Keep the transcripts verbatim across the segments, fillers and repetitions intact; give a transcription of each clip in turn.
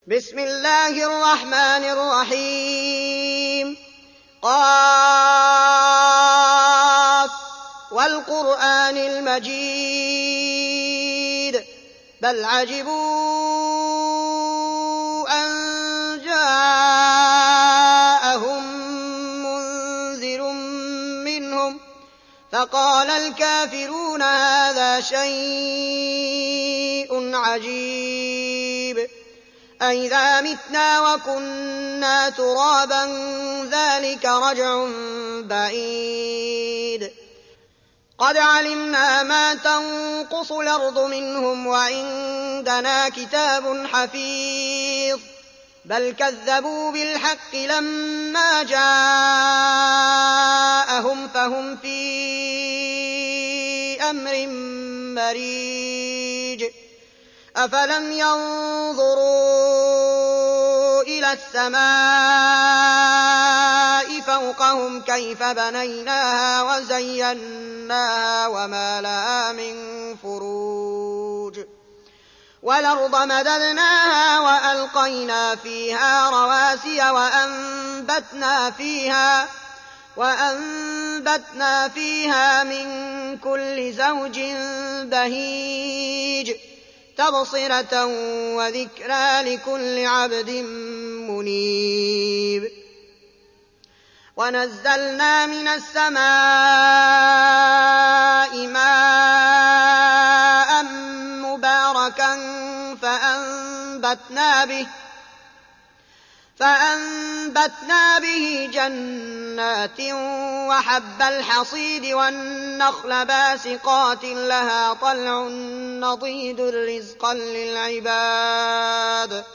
بسم الله الرحمن الرحيم قاف والقرآن المجيد بل عجبوا أن جاءهم منذر منهم فقال الكافرون هذا شيء عجيب أإذا متنا وكنا ترابا ذلك رجع بعيد قد علمنا ما تنقص الأرض منهم وعندنا كتاب حفيظ بل كذبوا بالحق لما جاءهم فهم في أمر مريج أفلم ينظروا إلى السماء فوقهم كيف بنيناها وزيناها وما لها من فروج والأرض مددناها وألقينا فيها رواسي وأنبتنا فيها وأنبتنا فيها من كل زوج بهيج تبصرة وذكرى لكل عبد منيب ونزلنا من السماء ماء مباركا فأنبتنا به فأنبتنا به جنات وحب الحصيد والنخل باسقات لها طلع نضيد رزقا للعباد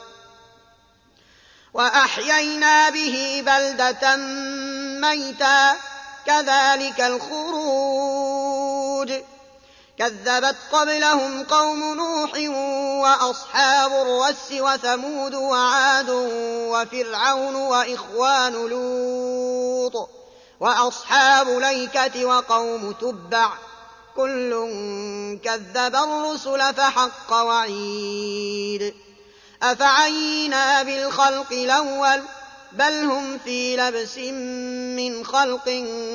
وأحيينا به بلدة ميتا كذلك الخروج كذبت قبلهم قوم نوح وأصحاب الرس وثمود وعاد وفرعون وإخوان لوط وأصحاب الأيكة وقوم تبع كل كذب الرسل فحق وعيد أفعينا بالخلق الأول بل هم في لبس من خلق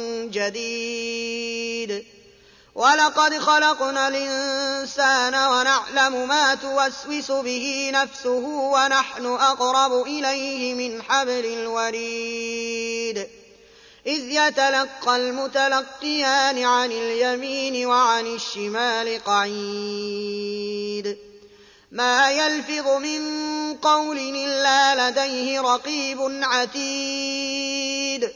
جديد ولقد خلقنا الإنسان ونعلم ما توسوس به نفسه ونحن أقرب إليه من حبل الوريد إذ يتلقى المتلقيان عن اليمين وعن الشمال قعيد ما يلفظ من قول إلا لديه رقيب عتيد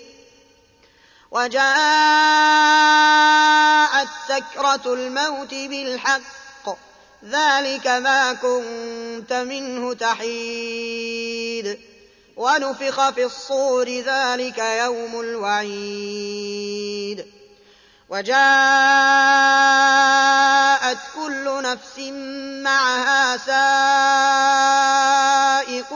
وجاءت سكرة الموت بالحق ذلك ما كنت منه تحيد ونفخ في الصور ذلك يوم الوعيد وجاءت كل نفس معها سائق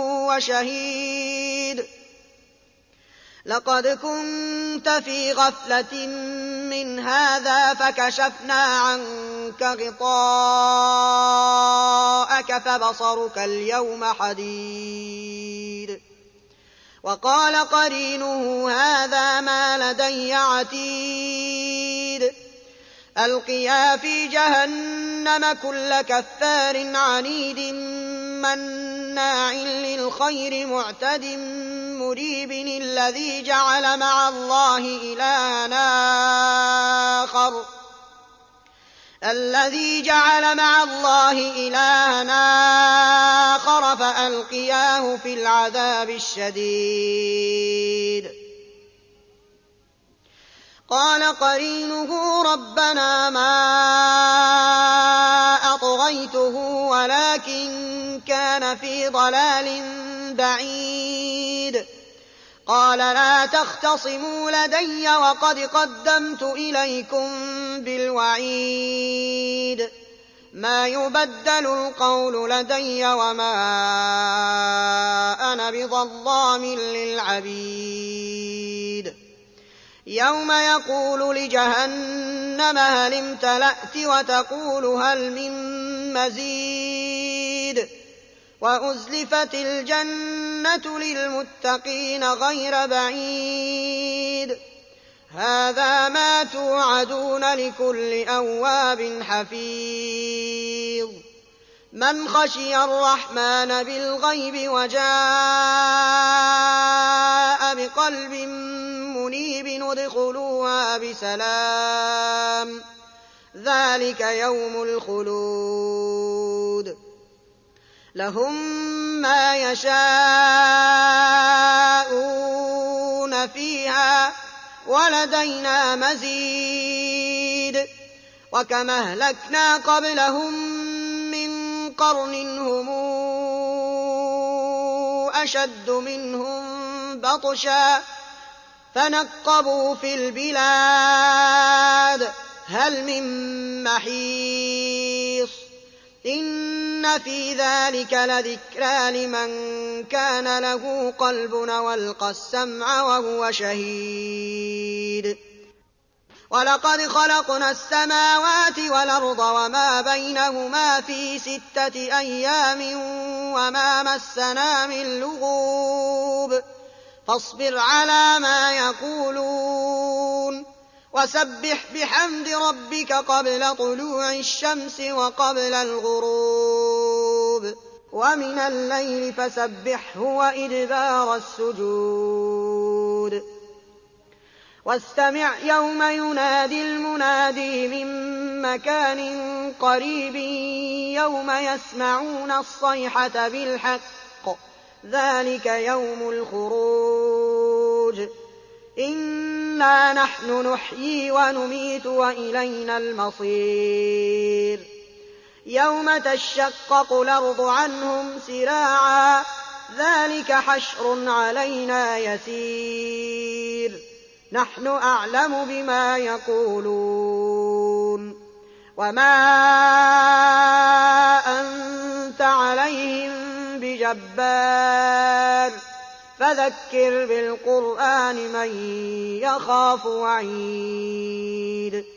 وشهيد لقد كنت في غفلة من هذا فكشفنا عنك غطاءك فبصرك اليوم حديد وقال قرينه هذا ما لدي عتيد ألقيا في جهنم كل كفار عنيد مناع للخير معتد مريب الذي جعل مع الله إلها آخر الذي جعل مع الله إلها آخر فألقياه في العذاب الشديد قال قرينه ربنا ما أطغيته ولكن كان في ضلال بعيد قال لا تختصموا لدي وقد قدمت إليكم بالوعيد ما يبدل القول لدي وما أنا بظلام للعبيد يوم يقول لجهنم هل امتلأت وتقول هل من مزيد وأزلفت الجنة للمتقين غير بعيد هذا ما توعدون لكل أواب حفيظ من خشي الرحمن بالغيب وجاء بقلب منيب ادخلوها بسلام ذلك يوم الخلود لهم ما يشاءون فيها ولدينا مزيد وكما أهلكنا قبلهم من قرن هم أشد منهم بطشا فنقبوا في البلاد هل من محيص إن في ذلك لذكرى لمن كان له قلب والقى السمع وهو شهيد ولقد خلقنا السماوات والأرض وما بينهما في ستة أيام وما مسنا من لغوب فاصبر على ما يقولون وسبح بحمد ربك قبل طلوع الشمس وقبل الغروب ومن الليل فسبحه وإدبار السجود واستمع يوم ينادي المنادي من مكان قريب يوم يسمعون الصيحة بالحق ذلك يوم الخروج إنا نحن نحيي ونميت وإلينا المصير يوم تشقق الأرض عنهم سراعا ذلك حشر علينا يسير نحن أعلم بما يقولون وما أنت عليهم بجبار فذكر بالقرآن من يخاف وعيد